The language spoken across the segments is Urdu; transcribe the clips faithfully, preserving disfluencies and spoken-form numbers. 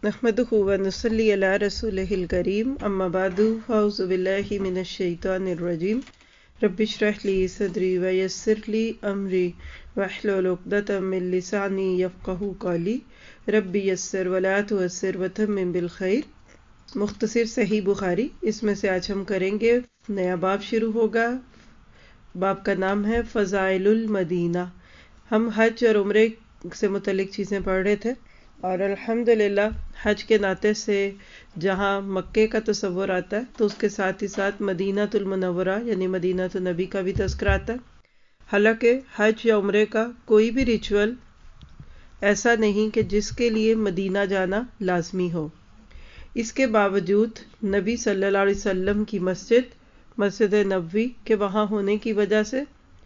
नहमदुहु व नुसल्ली अला रसूलिहिल करीम अम्मा बादु फ़अऊज़ु बिल्लाहि मिनश शैतानिर रजीम रब्बि इश्रह ली सदरी व यस्सिर ली अमरी वहलुल उक़दतम मिन लिसानी यफ़क़हू क़ौली रब्बि यस्सिर व ला तुअस्सिर व तम्मिम बिल खैर। मुख्तसर सही बुखारी, इसमें से आज हम करेंगे नया बाब शुरू होगा। बाब का नाम है फ़ज़ाइलुल मदीना। हम हज और उम्रे से मुतल्लिक चीज़ें पढ़ रहे थे और अल्हम्दुलिल्लाह हज के नाते से जहाँ मक्के का तसव्वुर आता है तो उसके साथ ही साथ मदीनातुल मुनव्वरा यानी मदीनातुन नबी का भी तज़किरा आता है। हालांकि हज या उम्रे का कोई भी रिचुअल ऐसा नहीं कि जिसके लिए मदीना जाना लाजमी हो। इसके बावजूद नबी सल्लल्लाहु अलैहि वसल्लम की मस्जिद मस्जिद नबवी के वहाँ होने की वजह से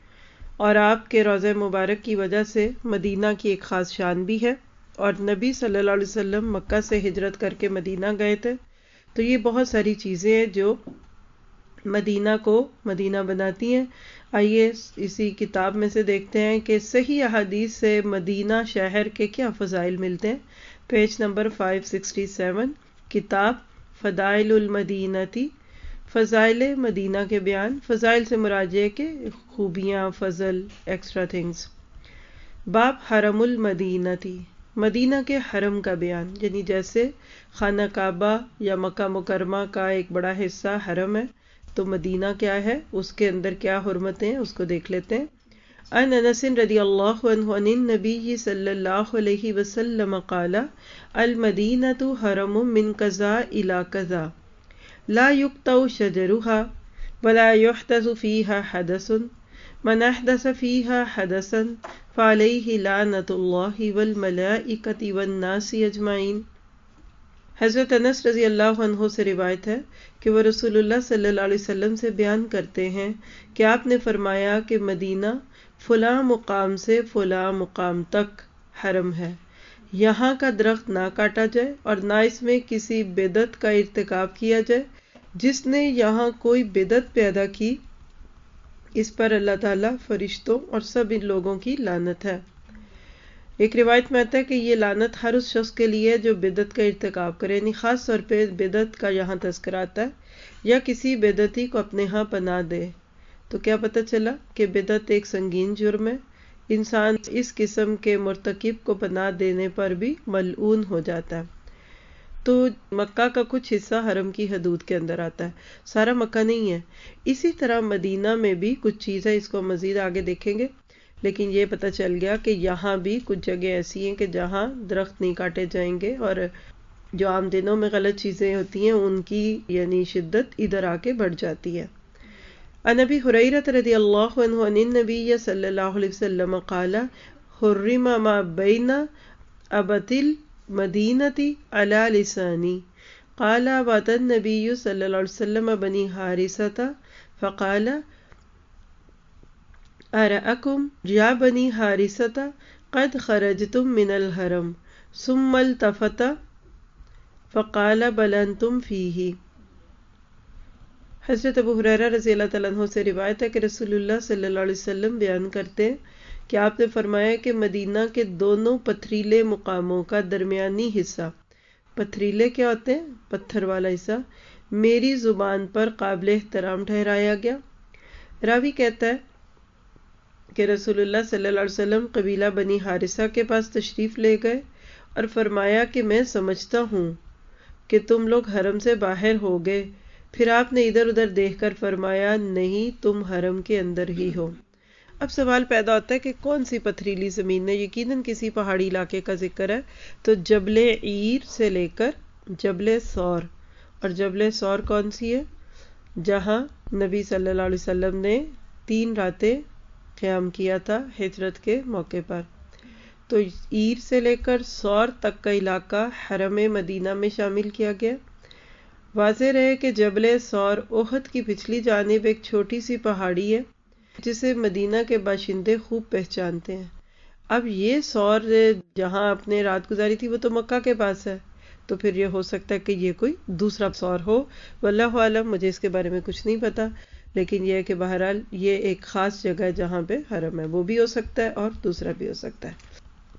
और आपके रोज़े मुबारक की वजह से मदीना की एक ख़ास शान भी है। और नबी सल्लल्लाहु अलैहि वसल्लम मक्का से हिजरत करके मदीना गए थे, तो ये बहुत सारी चीज़ें हैं जो मदीना को मदीना बनाती हैं। आइए इसी किताब में से देखते हैं कि सही अहादीस से मदीना शहर के क्या फ़ज़ाइल मिलते हैं। पेज नंबर पाँच सौ सरसठ, किताब फ़दाइलुल मदीनती, फ़ज़ाइल मदीना के बयान। फ़ज़ाइल से मुराद है कि खूबियाँ, फ़ज़ल, एक्स्ट्रा थिंग्स। बाब हरमुल मदीनती, मदीना के हरम का बयान, यानी जैसे खाना काबा या मक्का मुकरमा का एक बड़ा हिस्सा हरम है, तो मदीना क्या है, उसके अंदर क्या हुर्मतें हैं, उसको देख लेते हैं। अन अनस रदियल्लाहु अन्हु अनिन नबी सल्लल्लाहु अलैहि वसल्लम क़ाला अल मदीनतु हरमुम मिन कज़ा इला कज़ा ला युक़तउ शजरुहा वला युहदसु फ़ीहा हदसुन मन अहदस फ़ीहा हदसन फ़अलैहि लानतुल्लाहि वल मलाइकति वन नासि अजमाइन। हज़रत अनस रज़ी अल्लाह अन्हु से रिवायत है कि वह रसूलुल्लाह सल्लल्लाहु अलैहि वसल्लम से बयान करते हैं कि आपने फरमाया कि मदीना फ़ुला मुकाम से फ़ुला मुकाम तक हरम है। यहाँ का दरख्त ना काटा जाए और ना इसमें किसी बिदत का इर्तिकाब किया जाए। जिसने यहाँ कोई बिदत पैदा की, इस पर अल्लाह ताला, फरिश्तों और सब इन लोगों की लानत है। एक रिवायत में आता है कि ये लानत हर उस शख्स के लिए है जो बिदत का इर्तिकाब करे, यानी ख़ास तौर पे बिदत का यहाँ तज़किरा आता है, या किसी बिदती को अपने यहाँ पनाह दे। तो क्या पता चला कि बिदत एक संगीन जुर्म है। इंसान इस किस्म के मुर्तकिब को पनाह देने पर भी मलऊन हो जाता है। तो मक्का का कुछ हिस्सा हरम की हदूद के अंदर आता है, सारा मक्का नहीं है। इसी तरह मदीना में भी कुछ चीज़ें, इसको मज़ीद आगे देखेंगे, लेकिन ये पता चल गया कि यहाँ भी कुछ जगह ऐसी हैं कि जहाँ दरख्त नहीं काटे जाएंगे और जो आम दिनों में गलत चीज़ें होती हैं उनकी यानी शिद्दत इधर आके बढ़ जाती है। अन अबी हुरैरा रज़ियल्लाहु अन्हु अनिन नबी सल्लल्लाहु अलैहि वसल्लम क़ाला हुर्रिमा मा बैना अबतिल मदीनती अला लिसानी क़ाला वतन नबी सल्लल्लाहु अलैहि वसल्लम बनी हारिसता फ़क़ाला अरअकुम या बनी हारिसता क़द ख़रजतुम मिनल हरम सुम्मा इल्तफ़ता फ़क़ाला बल अंतुम फ़ीही। हज़रत अबू हुरैरा रज़ियल्लाहु तआला अन्हु से रिवायत है कि रसूलुल्लाह सल्लल्लाहु अलैहि वसल्लम बयान करते हैं कि आपने फरमाया कि मदीना के दोनों पथरीले मुकामों का दरमियानी हिस्सा, पथरीले क्या होते हैं, पत्थर वाला हिस्सा, मेरी ज़ुबान पर काबिल एहतराम ठहराया गया। रावी कहता है कि रसूलुल्लाह सल्लल्लाहु अलैहि वसल्लम कबीला बनी हारिसा के पास तशरीफ़ ले गए और फरमाया कि मैं समझता हूँ कि तुम लोग हरम से बाहर हो गए। फिर आपने इधर उधर देखकर फरमाया, नहीं, तुम हरम के अंदर ही हो। अब सवाल पैदा होता है कि कौन सी पथरीली ज़मीन है। यकीनन किसी पहाड़ी इलाके का जिक्र है। तो जबले ईर से लेकर जबले सौर, और जबले सौर कौन सी है, जहाँ नबी सल्लल्लाहु अलैहि वसल्लम ने तीन रातें क़याम किया था हिजरत के मौके पर। तो ईर से लेकर सौर तक का इलाका हरम मदीना में शामिल किया गया। वाज़ेह रहे कि जबले सौर उहद की पिछली जानिब एक छोटी सी पहाड़ी है जिसे मदीना के बाशिंदे खूब पहचानते हैं। अब ये सौर जहाँ आपने रात गुजारी थी वो तो मक्का के पास है, तो फिर ये हो सकता है कि ये कोई दूसरा सौर हो। वल्लाहु आलम, मुझे इसके बारे में कुछ नहीं पता, लेकिन यह है कि बहरहाल ये एक ख़ास जगह है जहाँ पे हरम है, वो भी हो सकता है और दूसरा भी हो सकता है।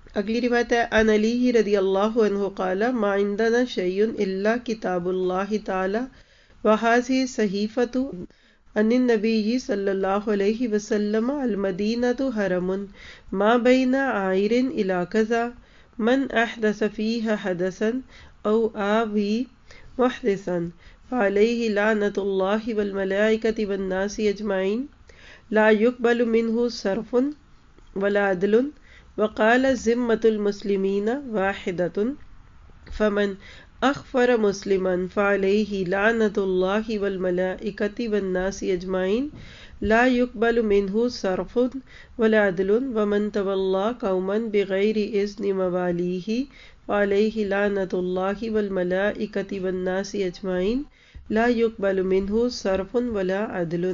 اگلی روایت ہے ان علی رضی اللہ عنہ قال ما عندنا شیء الا کتاب اللہ تعالی وهذه صحیفۃ ان النبی صلی اللہ علیہ وسلم المدینۃ حرم ما بین عائر الی کذا من احدث فیہ حدثا او آوی محدثا فعلیہ لعنۃ اللہ والملائکۃ والناس اجمعین لا يقبل منہ صرف ولا عدل وقال ذمۃ المسلمین واحدۃ فمن اخفر مسلما فعلیہ لعنۃ اللہ والملائکۃ والناس اجمعین لا يقبل منہ صرف ولا عدل ومن تولی قوما بغیر اذن موالیہ فعلیہ لعنۃ اللہ والملائکۃ والناس اجمعین لا يقبل منہ صرف ولا عدل۔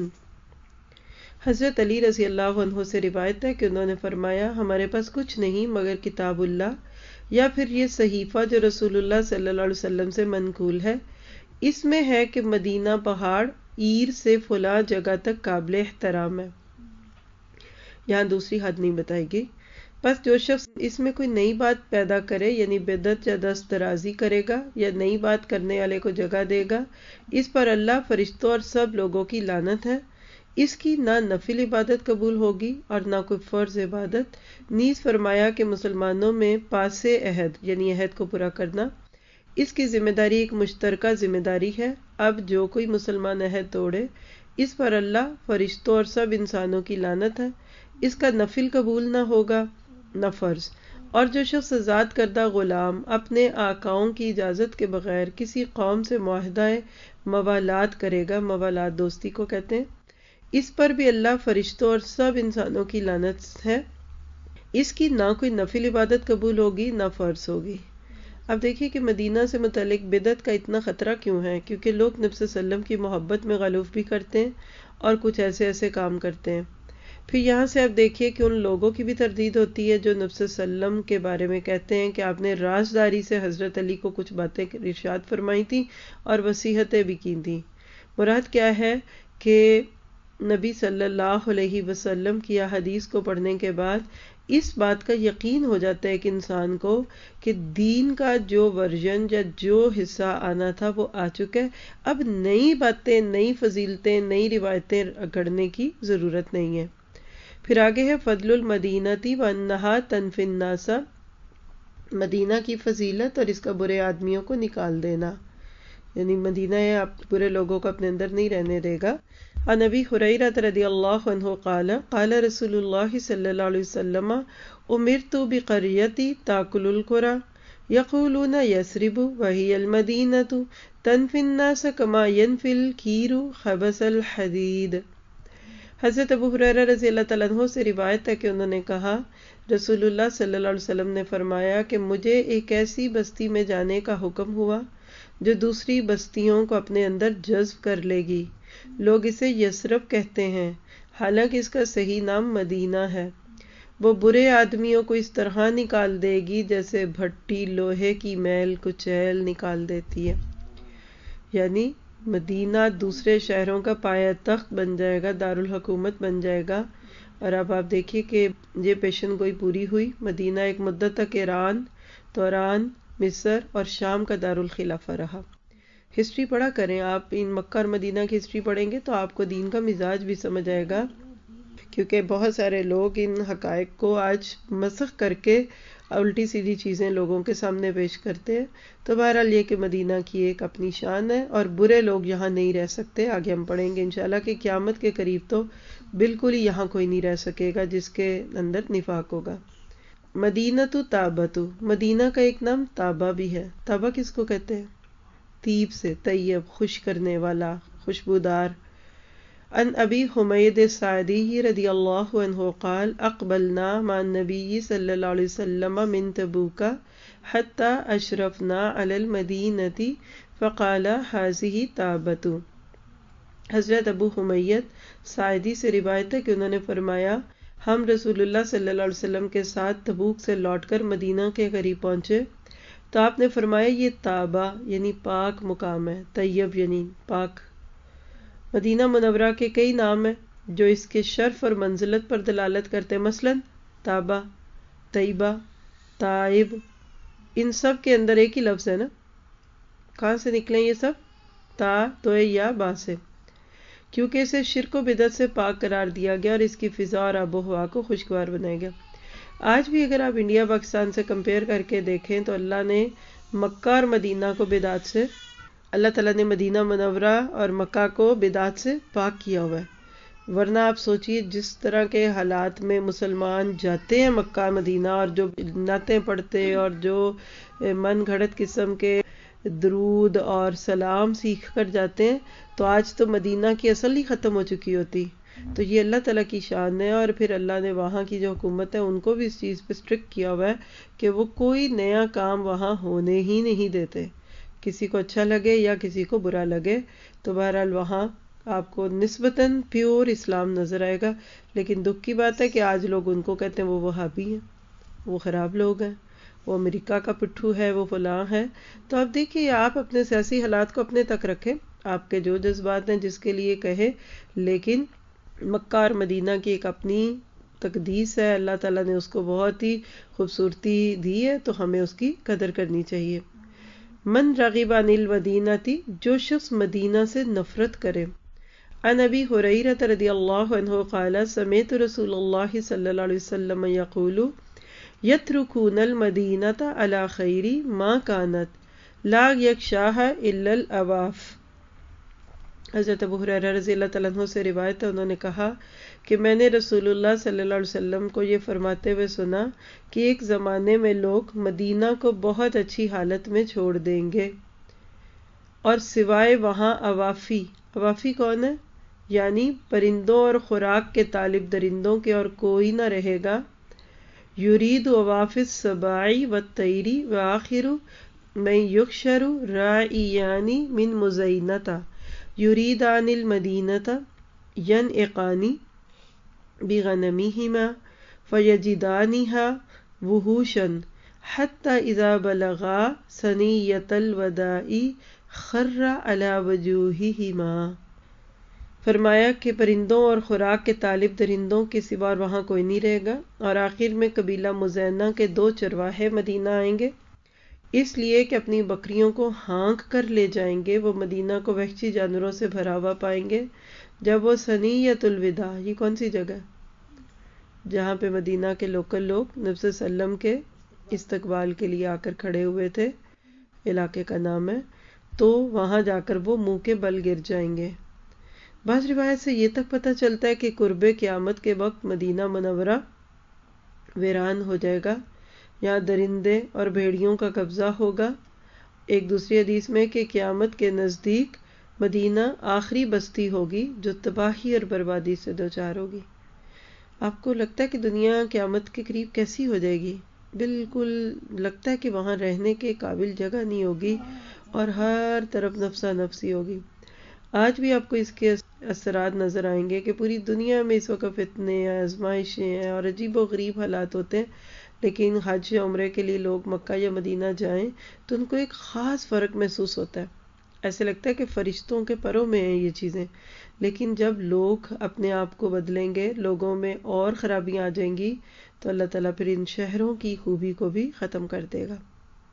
حضرت علی رضی اللہ عنہ سے روایت ہے کہ انہوں نے فرمایا ہمارے پاس کچھ نہیں مگر کتاب اللہ یا پھر یہ صحیفہ جو رسول اللہ صلی اللہ علیہ وسلم سے منقول ہے، اس میں ہے کہ مدینہ پہاڑ عیر سے فلاں جگہ تک قابل احترام ہے۔ یہاں دوسری حد نہیں بتائی گئی۔ بس جو شخص اس میں کوئی نئی بات پیدا کرے یعنی بدعت یا دست درازی کرے گا یا نئی بات کرنے والے کو جگہ دے گا، اس پر اللہ، فرشتوں اور سب لوگوں کی لعنت ہے۔ اس کی نہ نفل عبادت قبول ہوگی اور نہ کوئی فرض عبادت۔ نیز فرمایا کہ مسلمانوں میں پاس عہد یعنی عہد کو پورا کرنا، اس کی ذمہ داری ایک مشترکہ ذمہ داری ہے۔ اب جو کوئی مسلمان عہد توڑے، اس پر اللہ، فرشتوں اور سب انسانوں کی لعنت ہے۔ اس کا نفل قبول نہ ہوگا نہ فرض۔ اور جو شخص آزاد کردہ غلام اپنے آقاؤں کی اجازت کے بغیر کسی قوم سے معاہدہ موالات کرے گا، موالات دوستی کو کہتے ہیں، اس پر بھی اللہ، فرشتوں اور سب انسانوں کی لعنت ہے۔ اس کی نہ کوئی نفل عبادت قبول ہوگی نہ فرض ہوگی۔ اب دیکھیے کہ مدینہ سے متعلق بدعت کا اتنا خطرہ کیوں ہے، کیونکہ لوگ نبی صلی اللہ علیہ وسلم کی محبت میں غلوف بھی کرتے ہیں اور کچھ ایسے ایسے کام کرتے ہیں۔ پھر یہاں سے اب دیکھیے کہ ان لوگوں کی بھی تردید ہوتی ہے جو نبی صلی اللہ علیہ وسلم کے بارے میں کہتے ہیں کہ آپ نے رازداری سے حضرت علی کو کچھ باتیں ارشاد فرمائی تھیں اور وصیتیں بھی کی تھیں۔ مراد کیا ہے کہ نبی صلی اللہ علیہ وسلم کی حدیث کو پڑھنے کے بعد اس بات کا یقین ہو جاتا ہے کہ انسان کو کہ دین کا جو ورژن یا جو حصہ آنا تھا وہ آ چکا ہے، اب نئی باتیں، نئی فضیلتیں، نئی روایتیں گھڑنے کی ضرورت نہیں ہے۔ پھر آگے ہے فضل المدینتی وانہا تنفی الناس، مدینہ کی فضیلت اور اس کا برے آدمیوں کو نکال دینا، یعنی مدینہ ہے آپ برے لوگوں کو اپنے اندر نہیں رہنے دے گا۔ عن ابی ہریرہ رضی اللہ عنہ قال قال رسول اللہ صلی اللہ علیہ وسلم امرت بقریۃ تاکل القرى یقولون یثرب وہی المدینۃ تنفی الناس کما ینفی الکیر خبث الحدید۔ حضرت ابو ہریرہ رضی اللہ تعالیٰ عنہ سے روایت ہے کہ انہوں نے کہا رسول اللہ صلی اللہ علیہ وسلم نے فرمایا کہ مجھے ایک ایسی بستی میں جانے کا حکم ہوا جو دوسری بستیوں کو اپنے اندر جذب کر لے گی۔ لوگ اسے یثرب کہتے ہیں، حالانکہ اس کا صحیح نام مدینہ ہے۔ وہ برے آدمیوں کو اس طرح نکال دے گی جیسے بھٹی لوہے کی میل کچیل نکال دیتی ہے، یعنی مدینہ دوسرے شہروں کا پایہ تخت بن جائے گا، دارالحکومت بن جائے گا۔ اور اب آپ دیکھیے کہ یہ پیشن گوئی پوری ہوئی۔ مدینہ ایک مدت تک ایران، توران، مصر اور شام کا دارالخلافہ رہا۔ ہسٹری پڑھا کریں آپ، ان مکہ اور مدینہ کی ہسٹری پڑھیں گے تو آپ کو دین کا مزاج بھی سمجھ آئے گا، کیونکہ بہت سارے لوگ ان حقائق کو آج مسخ کر کے الٹی سیدھی چیزیں لوگوں کے سامنے پیش کرتے ہیں۔ تو بہرحال یہ کہ مدینہ کی ایک اپنی شان ہے اور برے لوگ یہاں نہیں رہ سکتے۔ آگے ہم پڑھیں گے انشاءاللہ کہ قیامت کے قریب تو بالکل ہی یہاں کوئی نہیں رہ سکے گا جس کے اندر نفاق ہوگا۔ مدینۃ طابۃ، مدینہ کا ایک نام طابہ بھی ہے۔ طابہ کس کو کہتے ہیں؟ طیب سے، طیب، خوش کرنے والا، خوشبودار۔ عن ابی حمید الساعدی رضی اللہ عنہ قال اقبلنا مع النبی صلی اللہ علیہ وسلم من تبوک حتی اشرفنا علی المدینۃ فقال هذه طابۃ۔ حضرت ابو حمید ساعدی سے روایت ہے کہ انہوں نے فرمایا ہم رسول اللہ صلی اللہ علیہ وسلم کے ساتھ تبوک سے لوٹ کر مدینہ کے قریب پہنچے تو آپ نے فرمایا یہ طابہ یعنی پاک مقام ہے، طیب یعنی پاک۔ مدینہ منورہ کے کئی نام ہیں جو اس کے شرف اور منزلت پر دلالت کرتے ہیں، مثلا طابہ، طیبہ، تائب، ان سب کے اندر ایک ہی لفظ ہے نا، کہاں سے نکلے یہ سب؟ تا تو یا با سے، کیونکہ اسے شرک و بدعت سے پاک قرار دیا گیا اور اس کی فضا اور آب و ہوا کو خوشگوار بنایا گیا۔ آج بھی اگر آپ انڈیا پاکستان سے کمپیئر کر کے دیکھیں تو اللہ نے مکہ اور مدینہ کو بدعت سے، اللہ تعالیٰ نے مدینہ منورہ اور مکہ کو بدعت سے پاک کیا ہوا ہے۔ ورنہ آپ سوچئے جس طرح کے حالات میں مسلمان جاتے ہیں مکہ مدینہ، اور جو نعتیں پڑھتے اور جو من گھڑت قسم کے درود اور سلام سیکھ کر جاتے ہیں، تو آج تو مدینہ کی اصل ہی ختم ہو چکی ہوتی۔ تو یہ اللہ تعالیٰ کی شان ہے، اور پھر اللہ نے وہاں کی جو حکومت ہے ان کو بھی اس چیز پہ اسٹرکٹ کیا ہوا ہے کہ وہ کوئی نیا کام وہاں ہونے ہی نہیں دیتے، کسی کو اچھا لگے یا کسی کو برا لگے۔ تو بہرحال وہاں آپ کو نسبتاً پیور اسلام نظر آئے گا، لیکن دکھ کی بات ہے کہ آج لوگ ان کو کہتے ہیں وہ وہابی ہیں، وہ خراب لوگ ہیں، وہ امریکہ کا پٹھو ہے، وہ فلاں ہے۔ تو آپ دیکھیے، آپ اپنے سیاسی حالات کو اپنے تک رکھیں، آپ کے جو جذبات ہیں جس کے لیے کہے، لیکن مکہ اور مدینہ کی ایک اپنی تقدیس ہے، اللہ تعالیٰ نے اس کو بہت ہی خوبصورتی دی ہے، تو ہمیں اس کی قدر کرنی چاہیے۔ من رغب عن المدینہ، جو شخص مدینہ سے نفرت کرے۔ عن ابی ہریرہ رضی اللہ عنہ قال سمعت رسول اللہ صلی اللہ علیہ وسلم یقول یترکون المدینۃ علی خیر ما کانت لا یغشاھا الا العواف۔ حضرت ابو ہریرہ رضی اللہ تعالیٰ عنہ سے روایت ہے، انہوں نے کہا کہ میں نے رسول اللہ صلی اللہ علیہ وسلم کو یہ فرماتے ہوئے سنا کہ ایک زمانے میں لوگ مدینہ کو بہت اچھی حالت میں چھوڑ دیں گے، اور سوائے وہاں عوافی، عوافی کون ہے؟ یعنی پرندوں اور خوراک کے طالب درندوں کے اور کوئی نہ رہے گا۔ یرید عواف السباع والطیر وآخر من یحشر راعیان من مزینۃ یریدان المدینۃ ینعقان بغنمہما فیجدانها وحوشا حتی اذا بلغا ثنیۃ الوداع خر علی وجوہہما۔ فرمایا کہ پرندوں اور خوراک کے طالب درندوں کے سوا وہاں کوئی نہیں رہے گا، اور آخر میں قبیلہ مزینہ کے دو چرواہے مدینہ آئیں گے، اس لیے کہ اپنی بکریوں کو ہانک کر لے جائیں گے۔ وہ مدینہ کو وحشی جانوروں سے بھرا ہوا پائیں گے۔ جب وہ ثنیۃ الوداع، یہ کون سی جگہ ہے جہاں پہ مدینہ کے لوکل لوگ نبی صلی اللہ علیہ وسلم کے استقبال کے لیے آ کر کھڑے ہوئے تھے، علاقے کا نام ہے، تو وہاں جا کر وہ منہ کے بل گر جائیں گے۔ بعض روایت سے یہ تک پتہ چلتا ہے کہ قرب قیامت کے وقت مدینہ منورہ ویران ہو جائے گا، یہاں درندے اور بھیڑیوں کا قبضہ ہوگا۔ ایک دوسری حدیث میں کہ قیامت کے نزدیک مدینہ آخری بستی ہوگی جو تباہی اور بربادی سے دوچار ہوگی۔ آپ کو لگتا ہے کہ دنیا قیامت کے قریب کیسی ہو جائے گی؟ بالکل لگتا ہے کہ وہاں رہنے کے قابل جگہ نہیں ہوگی، اور ہر طرف نفسا نفسی ہوگی۔ آج بھی آپ کو اس کے اثرات نظر آئیں گے کہ پوری دنیا میں اس وقت فتنے ہیں، آزمائشیں ہیں اور عجیب و غریب حالات ہوتے ہیں، لیکن حج یا عمرے کے لیے لوگ مکہ یا مدینہ جائیں تو ان کو ایک خاص فرق محسوس ہوتا ہے، ایسے لگتا ہے کہ فرشتوں کے پروں میں ہیں یہ چیزیں۔ لیکن جب لوگ اپنے آپ کو بدلیں گے، لوگوں میں اور خرابیاں آ جائیں گی، تو اللہ تعالیٰ پھر ان شہروں کی خوبی کو بھی ختم کر دے گا،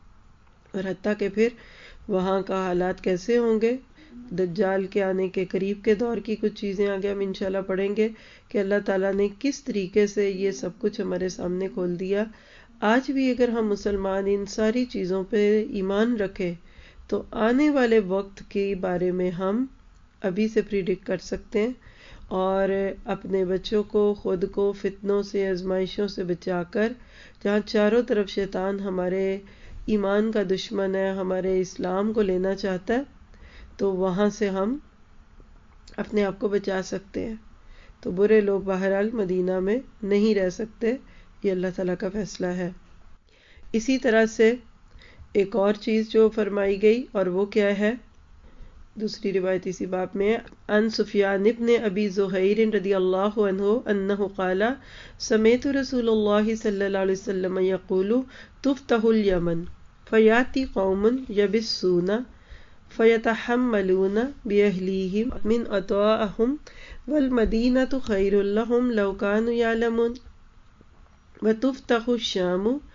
اور حتیٰ کہ پھر وہاں کا حالات کیسے ہوں گے۔ دجال کے آنے کے قریب کے دور کی کچھ چیزیں آگے ہم انشاءاللہ پڑھیں گے کہ اللہ تعالیٰ نے کس طریقے سے یہ سب کچھ ہمارے سامنے کھول دیا۔ آج بھی اگر ہم مسلمان ان ساری چیزوں پہ ایمان رکھیں تو آنے والے وقت کے بارے میں ہم ابھی سے پریڈکٹ کر سکتے ہیں، اور اپنے بچوں کو، خود کو فتنوں سے، آزمائشوں سے بچا کر، جہاں چاروں طرف شیطان ہمارے ایمان کا دشمن ہے، ہمارے اسلام کو لینا چاہتا ہے، تو وہاں سے ہم اپنے آپ کو بچا سکتے ہیں۔ تو برے لوگ بہرحال مدینہ میں نہیں رہ سکتے، یہ اللہ تعالیٰ کا فیصلہ ہے۔ اسی طرح سے ایک اور چیز جو فرمائی گئی، اور وہ کیا ہے، دوسری روایت اسی باب میں، ان سفیان ابن ابی زہیر رضی اللہ عنہ انہ قال سمعت رسول اللہ صلی اللہ علیہ وسلم یقول تفتح الیمن فیاتی قوم یبسون فیتحملون بأہلیہم من عطائہم والمدینۃ خیر لہم لو کانوا یعلمون وتفتح الشام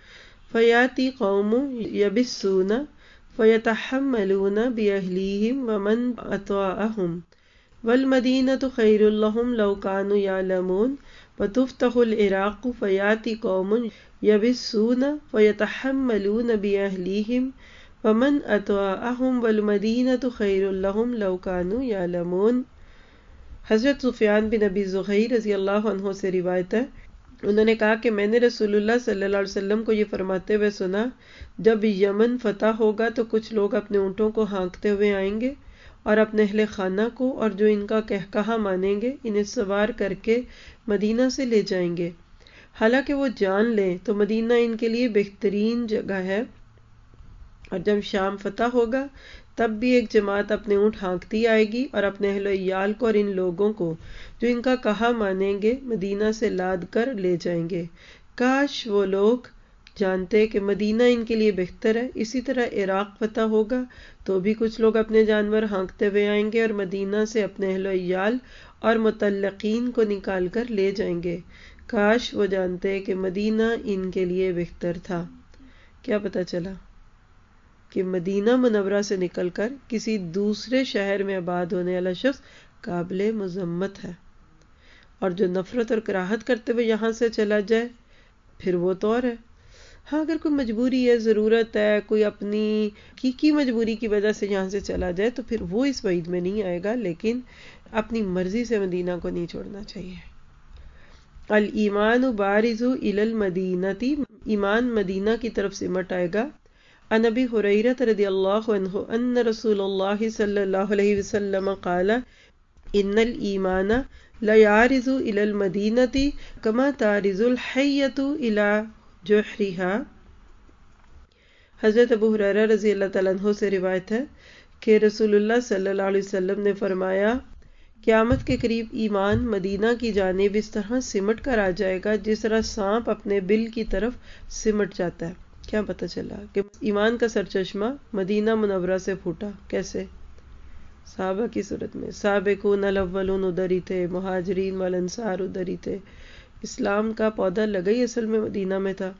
فیاتی قوم یبسون فیتحملون بأہلیہم ومن اطاعہم والمدینۃ خیر لہم لو کانوا یعلمون وتفتح العراق فیاتی قوم یبسون فیتحملون بأہلیہم ومن اطاعہم والمدینۃ خیر لہم لو کانوا یعلمون۔ حضرت سفیان بن ابی زہیر رضی اللہ عنہ سے روایت ہے، انہوں نے کہا کہ میں نے رسول اللہ صلی اللہ علیہ وسلم کو یہ فرماتے ہوئے سنا، جب یمن فتح ہوگا تو کچھ لوگ اپنے اونٹوں کو ہانکتے ہوئے آئیں گے اور اپنے اہل خانہ کو اور جو ان کا کہکہا مانیں گے انہیں سوار کر کے مدینہ سے لے جائیں گے، حالانکہ وہ جان لیں تو مدینہ ان کے لیے بہترین جگہ ہے، اور جب شام فتح ہوگا تب بھی ایک جماعت اپنے اونٹ ہانکتی آئے گی اور اپنے اہل و عیال کو اور ان لوگوں کو جو ان کا کہا مانیں گے مدینہ سے لاد کر لے جائیں گے۔ کاش وہ لوگ جانتے کہ مدینہ ان کے لیے بہتر ہے۔ اسی طرح عراق فتح ہوگا تو بھی کچھ لوگ اپنے جانور ہانکتے ہوئے آئیں گے اور مدینہ سے اپنے اہل و عیال اور متعلقین کو نکال کر لے جائیں گے۔ کاش وہ جانتے کہ مدینہ ان کے لیے بہتر تھا۔ کیا پتہ چلا کہ مدینہ منورہ سے نکل کر کسی دوسرے شہر میں آباد ہونے والا شخص قابل مذمت ہے، اور جو نفرت اور کراہت کرتے ہوئے یہاں سے چلا جائے پھر وہ تو اور ہے۔ ہاں اگر کوئی مجبوری ہے، ضرورت ہے، کوئی اپنی حقیقی مجبوری کی وجہ سے یہاں سے چلا جائے تو پھر وہ اس وعید میں نہیں آئے گا، لیکن اپنی مرضی سے مدینہ کو نہیں چھوڑنا چاہیے۔ الایمان بارز الی المدینۃ، ایمان مدینہ کی طرف سمٹ آئے گا۔ عن ابی ہریرہ رضی اللہ عنہ ان رسول اللہ صلی اللہ علیہ وسلم قال ان الایمان لیعرض الی المدینۃ کما تعرض الحیۃ الی جحرها۔ حضرت ابو ہریرہ رضی اللہ تعالیٰ عنہ سے روایت ہے کہ رسول اللہ صلی اللہ علیہ وسلم نے فرمایا، قیامت کے قریب ایمان مدینہ کی جانب اس طرح سمٹ کر آ جائے گا جس طرح سانپ اپنے بل کی طرف سمٹ جاتا ہے۔ کیا پتہ چلا کہ ایمان کا سرچشمہ مدینہ منورہ سے پھوٹا؟ کیسے؟ صحابہ کی صورت میں سابقون الاولون ادھر ہی تھے، مہاجرین والانصار ادھر ہی تھے، اسلام کا پودا لگا ہی اصل میں مدینہ میں تھا۔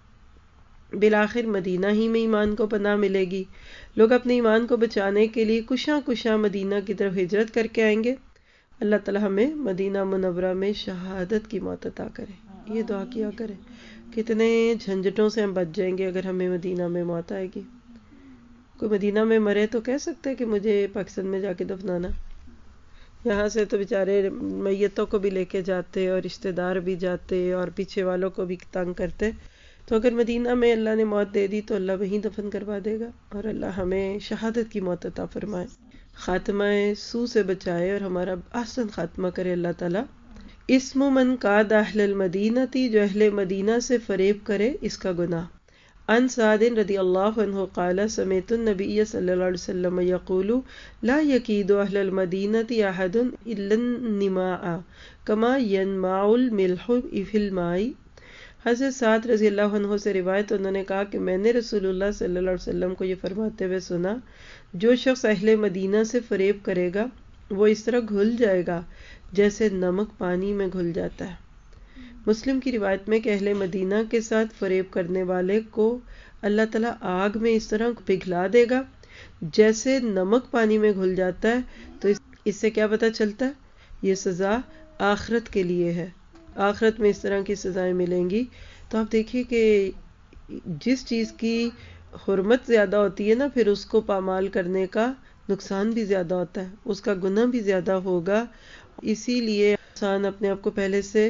بالآخر مدینہ ہی میں ایمان کو پناہ ملے گی، لوگ اپنے ایمان کو بچانے کے لیے کشاں کشاں مدینہ کی طرف ہجرت کر کے آئیں گے۔ اللہ تعالی ہمیں مدینہ منورہ میں شہادت کی موت عطا کرے، یہ دعا کیا کرے۔ کتنے جھنجھٹوں سے ہم بچ جائیں گے اگر ہمیں مدینہ میں موت آئے گی۔ کوئی مدینہ میں مرے تو کہہ سکتے ہیں کہ مجھے پاکستان میں جا کے دفنانا، یہاں سے تو بیچارے میتوں کو بھی لے کے جاتے اور رشتہ دار بھی جاتے اور پیچھے والوں کو بھی تنگ کرتے، تو اگر مدینہ میں اللہ نے موت دے دی تو اللہ وہیں دفن کروا دے گا، اور اللہ ہمیں شہادت کی موت عطا فرمائے، خاتمہ سو سے بچائے اور ہمارا احسن خاتمہ کرے اللہ تعالیٰ۔ اسم من قاد اہل المدینۃ، جو اہل مدینہ سے فریب کرے اس کا گناہ۔ عن سعد رضی اللہ عنہ قال سمعت النبی صلی اللہ علیہ وسلم یقول لا یکید اہل المدینۃ احد الا النماء کما ینماء الملح فی الماء۔ حضرت سعد رضی اللہ عنہ سے روایت، انہوں نے کہا کہ میں نے رسول اللہ صلی اللہ علیہ وسلم کو یہ فرماتے ہوئے سنا، جو شخص اہل مدینہ سے فریب کرے گا وہ اس طرح گھل جائے گا جیسے نمک پانی میں گھل جاتا ہے۔ مسلم کی روایت میں کہ اہل مدینہ کے ساتھ فریب کرنے والے کو اللہ تعالیٰ آگ میں اس طرح پگھلا دے گا جیسے نمک پانی میں گھل جاتا ہے۔ تو اس سے کیا پتہ چلتا ہے؟ یہ سزا آخرت کے لیے ہے، آخرت میں اس طرح کی سزائیں ملیں گی۔ تو آپ دیکھیے کہ جس چیز کی حرمت زیادہ ہوتی ہے نا، پھر اس کو پامال کرنے کا نقصان بھی زیادہ ہوتا ہے، اس کا گناہ بھی زیادہ ہوگا۔ اسی لیے انسان اپنے آپ کو پہلے سے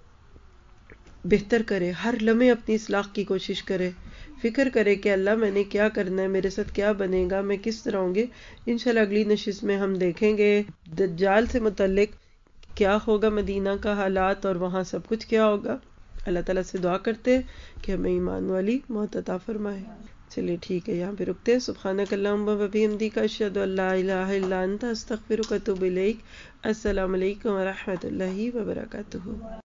بہتر کرے، ہر لمحے اپنی اصلاح کی کوشش کرے، فکر کرے کہ اللہ میں نے کیا کرنا ہے، میرے ساتھ کیا بنے گا، میں کس طرح ہوں گے۔ انشاءاللہ اگلی نشست میں ہم دیکھیں گے دجال سے متعلق کیا ہوگا، مدینہ کا حالات اور وہاں سب کچھ کیا ہوگا۔ اللہ تعالیٰ سے دعا کرتے ہیں کہ ہمیں ایمان والی موت عطا فرمائے۔ چلیے ٹھیک ہے، یہاں پہ رکتے ہیں۔ سبحانک اللہم و بحمدک، اشہد ان لا الہ الا انت، استغفرک و اتوب الیک۔ السلام علیکم ورحمۃ اللہ وبرکاتہ۔